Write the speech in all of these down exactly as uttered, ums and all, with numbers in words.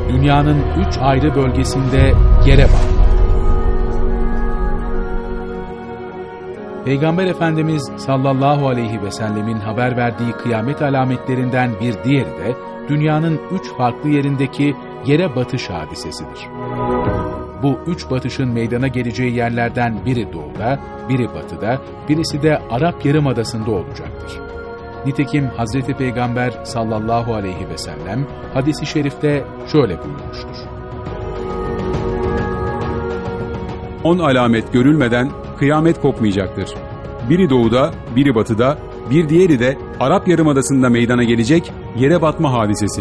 Dünyanın üç ayrı bölgesinde yere batma. Peygamber Efendimiz sallallahu aleyhi ve sellemin haber verdiği kıyamet alametlerinden bir diğeri de dünyanın üç farklı yerindeki yere batış hadisesidir. Bu üç batışın meydana geleceği yerlerden biri doğuda, biri batıda, birisi de Arap Yarımadası'nda olacaktır. Nitekim Hazreti Peygamber sallallahu aleyhi ve sellem hadis-i şerifte şöyle buyurmuştur. On alamet görülmeden kıyamet kopmayacaktır. Biri doğuda, biri batıda, bir diğeri de Arap Yarımadası'nda meydana gelecek yere batma hadisesi.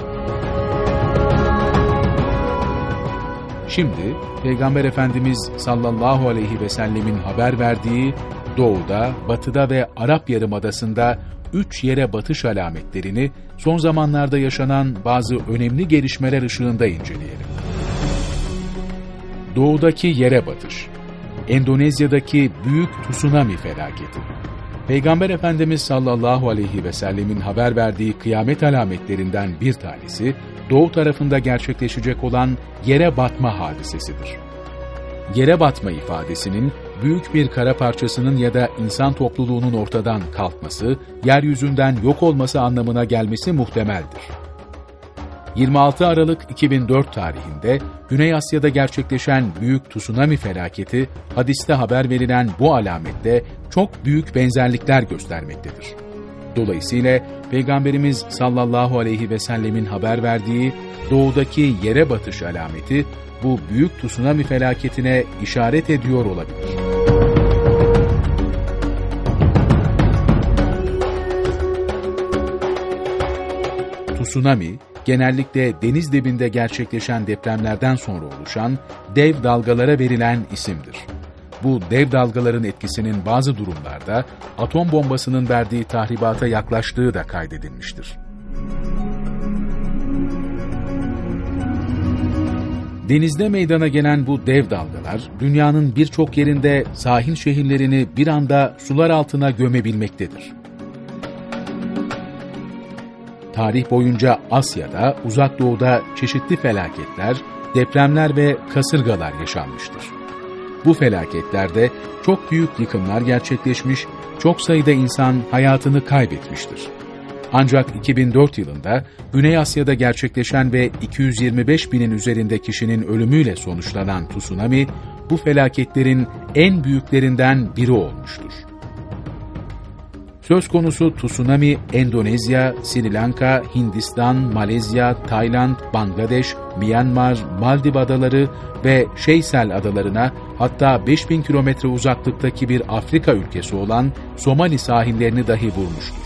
Şimdi Peygamber Efendimiz sallallahu aleyhi ve sellemin haber verdiği doğuda, batıda ve Arap Yarımadası'nda üç yere batış alametlerini son zamanlarda yaşanan bazı önemli gelişmeler ışığında inceleyelim. Doğudaki yere batış. Endonezya'daki büyük tsunami felaketi. Peygamber Efendimiz sallallahu aleyhi ve sellemin haber verdiği kıyamet alametlerinden bir tanesi, doğu tarafında gerçekleşecek olan yere batma hadisesidir. Yere batma ifadesinin, büyük bir kara parçasının ya da insan topluluğunun ortadan kalkması, yeryüzünden yok olması anlamına gelmesi muhtemeldir. yirmi altı Aralık iki bin dört tarihinde Güney Asya'da gerçekleşen büyük tsunami felaketi, hadiste haber verilen bu alamette çok büyük benzerlikler göstermektedir. Dolayısıyla Peygamberimiz sallallahu aleyhi ve sellemin haber verdiği doğudaki yere batış alameti, bu büyük tsunami felaketine işaret ediyor olabilir. Tsunami, genellikle deniz dibinde gerçekleşen depremlerden sonra oluşan dev dalgalara verilen isimdir. Bu dev dalgaların etkisinin bazı durumlarda atom bombasının verdiği tahribata yaklaştığı da kaydedilmiştir. Denizde meydana gelen bu dev dalgalar, dünyanın birçok yerinde sahil şehirlerini bir anda sular altına gömebilmektedir. Tarih boyunca Asya'da, Uzak Doğu'da çeşitli felaketler, depremler ve kasırgalar yaşanmıştır. Bu felaketlerde çok büyük yıkımlar gerçekleşmiş, çok sayıda insan hayatını kaybetmiştir. Ancak iki bin dört yılında Güney Asya'da gerçekleşen ve iki yüz yirmi beş binin üzerinde kişinin ölümüyle sonuçlanan tsunami, bu felaketlerin en büyüklerinden biri olmuştur. Söz konusu tsunami, Endonezya, Sri Lanka, Hindistan, Malezya, Tayland, Bangladeş, Myanmar, Maldiv adaları ve Şeysel adalarına, hatta beş bin kilometre uzaklıktaki bir Afrika ülkesi olan Somali sahillerini dahi vurmuştur.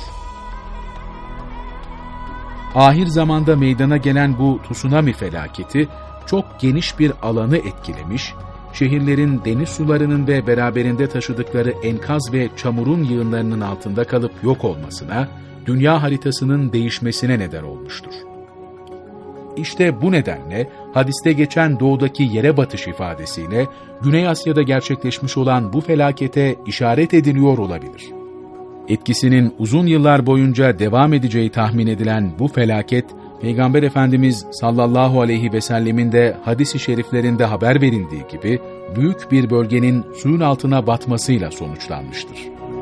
Ahir zamanda meydana gelen bu tsunami felaketi çok geniş bir alanı etkilemiş, şehirlerin deniz sularının ve beraberinde taşıdıkları enkaz ve çamurun yığınlarının altında kalıp yok olmasına, dünya haritasının değişmesine neden olmuştur. İşte bu nedenle hadiste geçen doğudaki yere batış ifadesiyle Güney Asya'da gerçekleşmiş olan bu felakete işaret ediliyor olabilir. Etkisinin uzun yıllar boyunca devam edeceği tahmin edilen bu felaket, Peygamber Efendimiz sallallahu aleyhi ve sellemin de hadis-i şeriflerinde haber verildiği gibi büyük bir bölgenin suyun altına batmasıyla sonuçlanmıştır.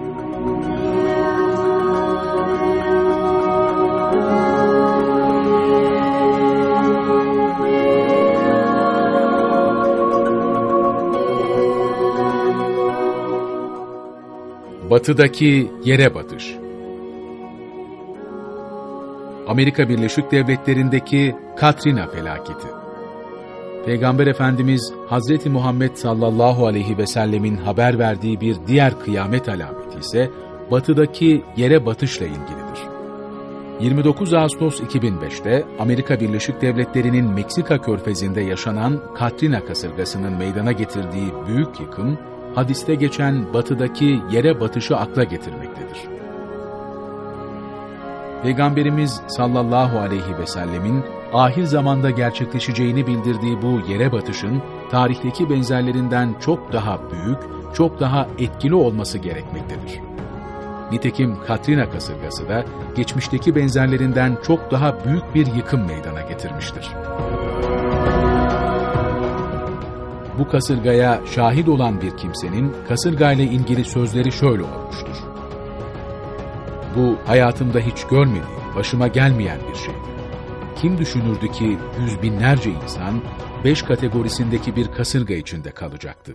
Batıdaki yere batış. Amerika Birleşik Devletleri'ndeki Katrina felaketi. Peygamber Efendimiz Hazreti Muhammed sallallahu aleyhi ve sellemin haber verdiği bir diğer kıyamet alameti ise batıdaki yere batışla ilgilidir. yirmi dokuz Ağustos iki bin beşte Amerika Birleşik Devletleri'nin Meksika Körfezi'nde yaşanan Katrina kasırgasının meydana getirdiği büyük yıkım, hadiste geçen batıdaki yere batışı akla getirmektedir. Peygamberimiz sallallahu aleyhi ve sellemin ahir zamanda gerçekleşeceğini bildirdiği bu yere batışın tarihteki benzerlerinden çok daha büyük, çok daha etkili olması gerekmektedir. Nitekim Katrina kasırgası da geçmişteki benzerlerinden çok daha büyük bir yıkım meydana getirmiştir. Bu kasırgaya şahit olan bir kimsenin kasırgayla ilgili sözleri şöyle olmuştur: Bu hayatımda hiç görmediğim, başıma gelmeyen bir şeydi. Kim düşünürdü ki yüz binlerce insan beş kategorisindeki bir kasırga içinde kalacaktı?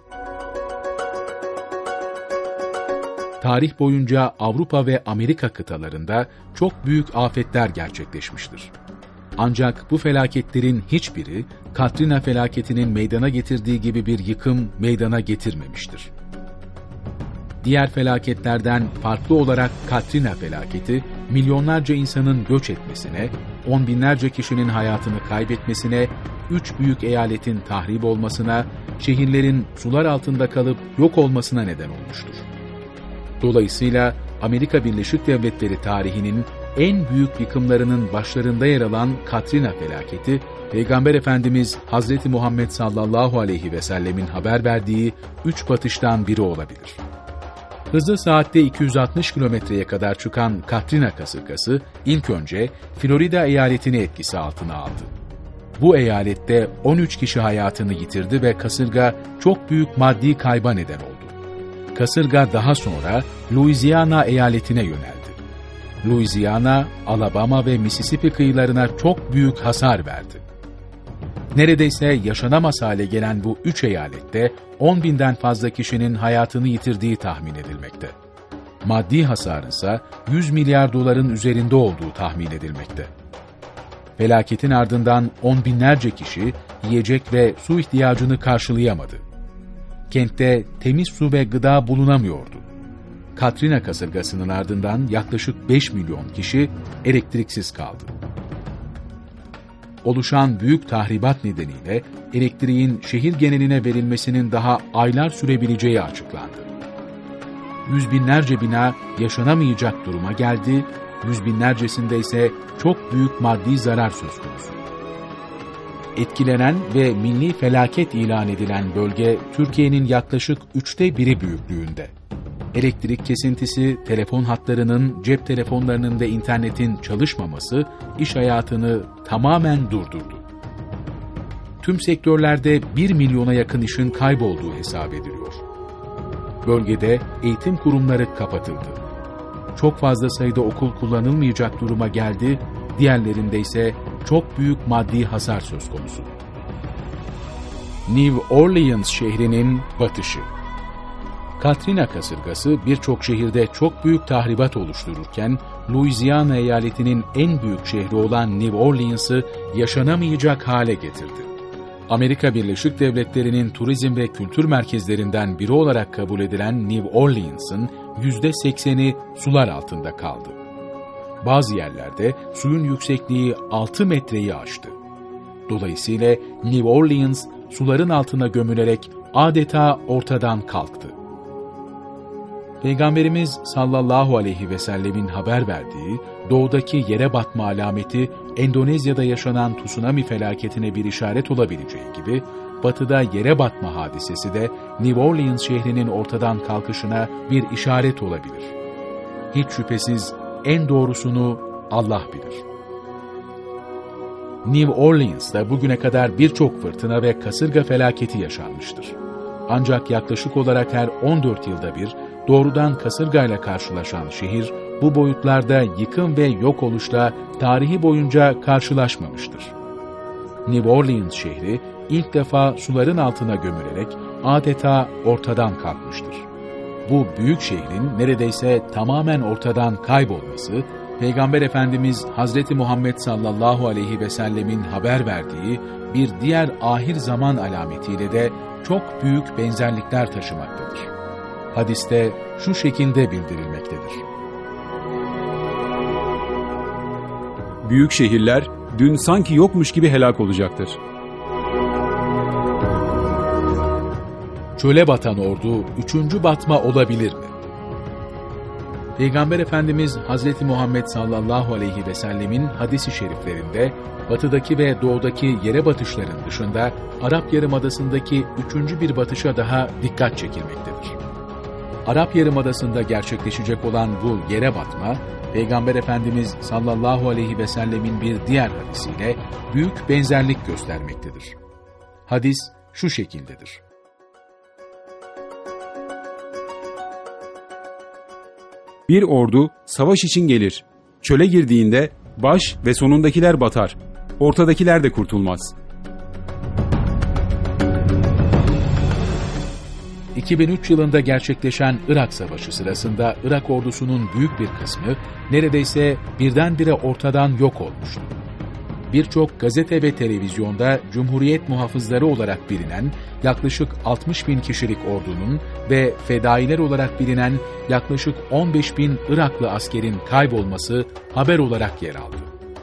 Tarih boyunca Avrupa ve Amerika kıtalarında çok büyük afetler gerçekleşmiştir. Ancak bu felaketlerin hiçbiri Katrina felaketinin meydana getirdiği gibi bir yıkım meydana getirmemiştir. Diğer felaketlerden farklı olarak Katrina felaketi, milyonlarca insanın göç etmesine, on binlerce kişinin hayatını kaybetmesine, üç büyük eyaletin tahrip olmasına, şehirlerin sular altında kalıp yok olmasına neden olmuştur. Dolayısıyla Amerika Birleşik Devletleri tarihinin en büyük yıkımlarının başlarında yer alan Katrina felaketi, Peygamber Efendimiz Hazreti Muhammed sallallahu aleyhi ve sellemin haber verdiği üç batıştan biri olabilir. Hızı saatte iki yüz altmış kilometreye kadar çıkan Katrina kasırgası ilk önce Florida eyaletini etkisi altına aldı. Bu eyalette on üç kişi hayatını yitirdi ve kasırga çok büyük maddi kayba neden oldu. Kasırga daha sonra Louisiana eyaletine yöneldi. Louisiana, Alabama ve Mississippi kıyılarına çok büyük hasar verdi. Neredeyse yaşanamaz hale gelen bu üç eyalette on binden fazla kişinin hayatını yitirdiği tahmin edilmekte. Maddi hasarın ise yüz milyar doların üzerinde olduğu tahmin edilmekte. Felaketin ardından on binlerce kişi yiyecek ve su ihtiyacını karşılayamadı. Kentte temiz su ve gıda bulunamıyordu. Katrina kasırgasının ardından yaklaşık beş milyon kişi elektriksiz kaldı. Oluşan büyük tahribat nedeniyle elektriğin şehir geneline verilmesinin daha aylar sürebileceği açıklandı. Yüz binlerce bina yaşanamayacak duruma geldi, yüz binlercesinde ise çok büyük maddi zarar söz konusu. Etkilenen ve milli felaket ilan edilen bölge Türkiye'nin yaklaşık üçte biri büyüklüğünde. Elektrik kesintisi, telefon hatlarının, cep telefonlarının ve internetin çalışmaması iş hayatını tamamen durdurdu. Tüm sektörlerde bir milyona yakın işin kaybolduğu hesap ediliyor. Bölgede eğitim kurumları kapatıldı. Çok fazla sayıda okul kullanılmayacak duruma geldi, diğerlerinde ise çok büyük maddi hasar söz konusu. New Orleans şehrinin batışı. Katrina kasırgası birçok şehirde çok büyük tahribat oluştururken, Louisiana eyaletinin en büyük şehri olan New Orleans'ı yaşanamayacak hale getirdi. Amerika Birleşik Devletleri'nin turizm ve kültür merkezlerinden biri olarak kabul edilen New Orleans'ın yüzde sekseni sular altında kaldı. Bazı yerlerde suyun yüksekliği altı metreyi aştı. Dolayısıyla New Orleans suların altına gömülerek adeta ortadan kalktı. Peygamberimiz sallallahu aleyhi ve sellemin haber verdiği doğudaki yere batma alameti Endonezya'da yaşanan tsunami felaketine bir işaret olabileceği gibi, batıda yere batma hadisesi de New Orleans şehrinin ortadan kalkışına bir işaret olabilir. Hiç şüphesiz en doğrusunu Allah bilir. New Orleans'ta bugüne kadar birçok fırtına ve kasırga felaketi yaşanmıştır. Ancak yaklaşık olarak her on dört yılda bir doğrudan kasırgayla karşılaşan şehir, bu boyutlarda yıkım ve yok oluşla tarihi boyunca karşılaşmamıştır. New Orleans şehri ilk defa suların altına gömülerek adeta ortadan kalkmıştır. Bu büyük şehrin neredeyse tamamen ortadan kaybolması, Peygamber Efendimiz Hazreti Muhammed sallallahu aleyhi ve sellemin haber verdiği bir diğer ahir zaman alametiyle de çok büyük benzerlikler taşımaktadır. Hadiste şu şekilde bildirilmektedir: Büyük şehirler dün sanki yokmuş gibi helak olacaktır. Çöle batan ordu üçüncü batma olabilir mi? Peygamber Efendimiz Hazreti Muhammed sallallahu aleyhi ve sellemin hadis-i şeriflerinde batıdaki ve doğudaki yere batışların dışında Arap Yarımadası'ndaki üçüncü bir batışa daha dikkat çekilmektedir. Arap Yarımadası'nda gerçekleşecek olan bu yere batma, Peygamber Efendimiz sallallahu aleyhi ve sellemin bir diğer hadisiyle büyük benzerlik göstermektedir. Hadis şu şekildedir: Bir ordu savaş için gelir. Çöle girdiğinde baş ve sonundakiler batar. Ortadakiler de kurtulmaz. iki bin üç yılında gerçekleşen Irak Savaşı sırasında Irak ordusunun büyük bir kısmı neredeyse birdenbire ortadan yok olmuştu. Birçok gazete ve televizyonda Cumhuriyet muhafızları olarak bilinen yaklaşık altmış bin kişilik ordunun ve fedailer olarak bilinen yaklaşık on beş bin Iraklı askerin kaybolması haber olarak yer aldı.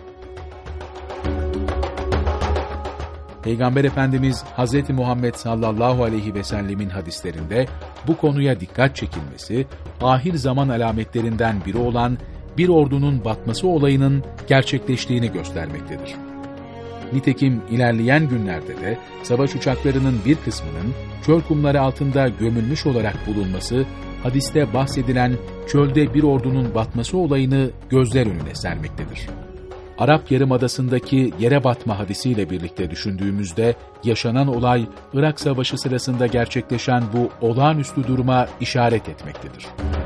Peygamber Efendimiz Hazreti Muhammed sallallahu aleyhi ve sellemin hadislerinde bu konuya dikkat çekilmesi, ahir zaman alametlerinden biri olan bir ordunun batması olayının gerçekleştiğini göstermektedir. Nitekim ilerleyen günlerde de savaş uçaklarının bir kısmının çöl kumları altında gömülmüş olarak bulunması, hadiste bahsedilen çölde bir ordunun batması olayını gözler önüne sermektedir. Arap Yarımadası'ndaki yere batma hadisiyle birlikte düşündüğümüzde yaşanan olay Irak Savaşı sırasında gerçekleşen bu olağanüstü duruma işaret etmektedir.